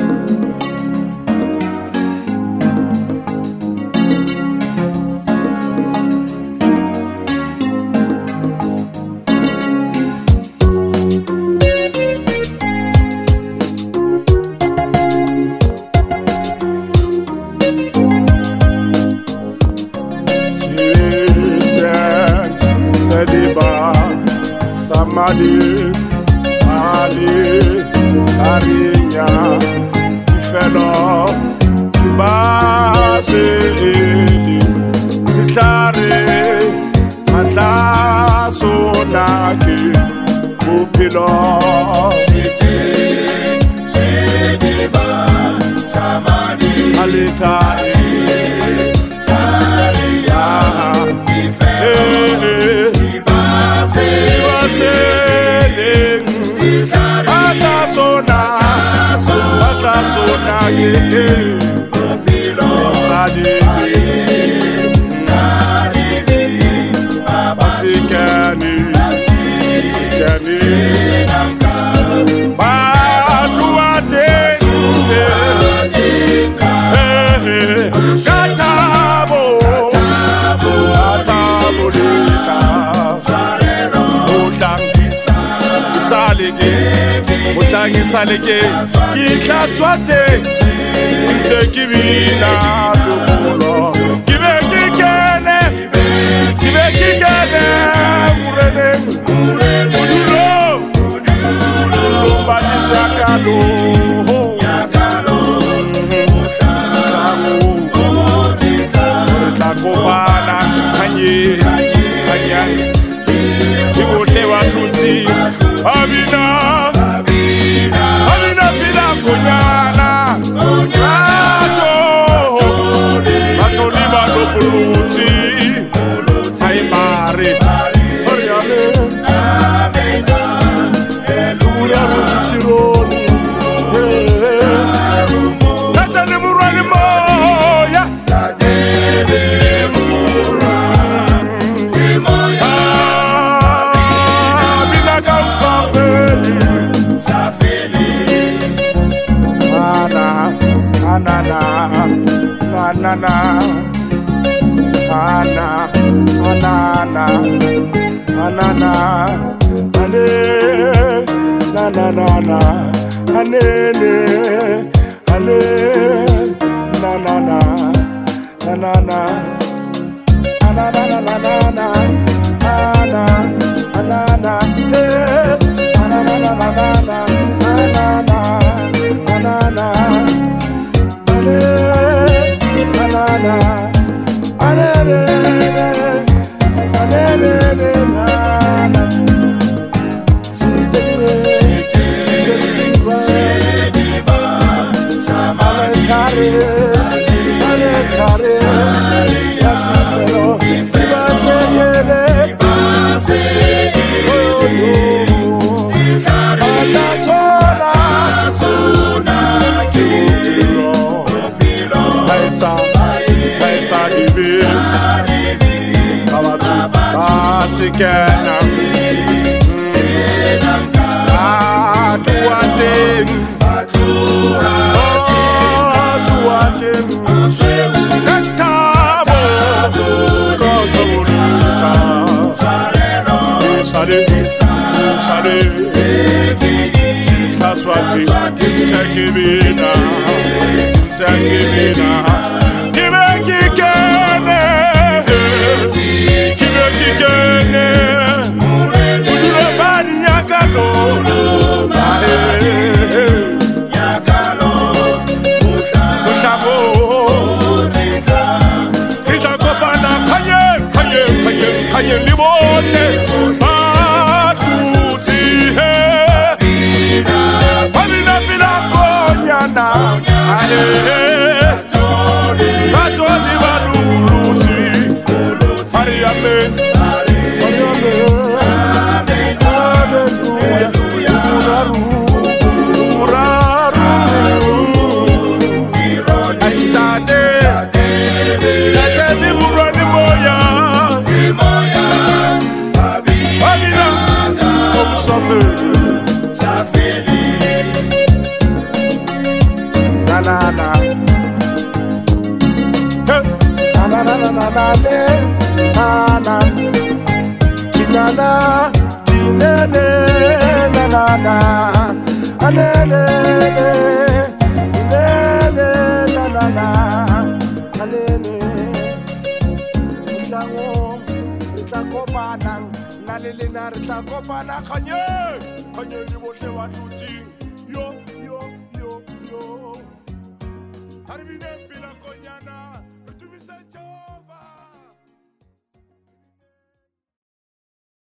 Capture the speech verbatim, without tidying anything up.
Samadi, Ali, Arinya, Ifelo, Ibase, Sitare, Mata, Sonaki, Upilo, Siti, Sidiba, Samadi, Alitari, Ariya, Ifelo, Atasona, Atasona, Basikani, Basikani, Baduate, Katabo, Katabo, Mutangi saleke, kita twate, inte kibina tukulo, kibe kikene, kibe kikene, murene, mudulo, mudulo, badi yakalo, yakalo, samu, takopana, kanye, kanya, ibote watunzi. Abina, Abina, Abina, Abina, Konyana, Konyana, Atoli Bado Puluti, Aimare, Oriale, Abina, Eluya Rutironi, Natale Murali Moya, Natale Murali Moya. Safeli, Safeli, Ana, Anana, Anana, Ana, Anana, Anana, Ane, Nanana, Anene, Ane, Nanana, Nanana, Anana, Anana, Ana, Anana, hey, Anana, Anana, Anana, Anana, Anana, Anana, Anana, Sitebe, Sitebe, Siteba, Samalekare, Alekare, Yatifero, Ibaseyele, Sikena, Atuatem, Atuatem, Natabo, Kotobuta, Sade, Sade, Taswati, Takibina, Takibina, Kibeki Kene, Kibeki Kene, Udule Bani Yakalo, Yakalo, Ushabo, Itakopana, Kaye, Kaye, Kaye, Kaye, Libote, Atuti, Pamina Pina Konyana, Aye, Batoni Baluti, Ariame, Ariame, Hallelujah, Uraru, Uraru, Aitate, Tate di Burani Moya, Moya, Abina, Comme Safeli, Safeli, Anane, anan, tinana, tinene, nanana, anene, nene, nanana, anene. Usango, ritakopanang, nalilina ritakopana kanye, kanye ni wote watuti, yo, yo, yo, yo. Arrivederci.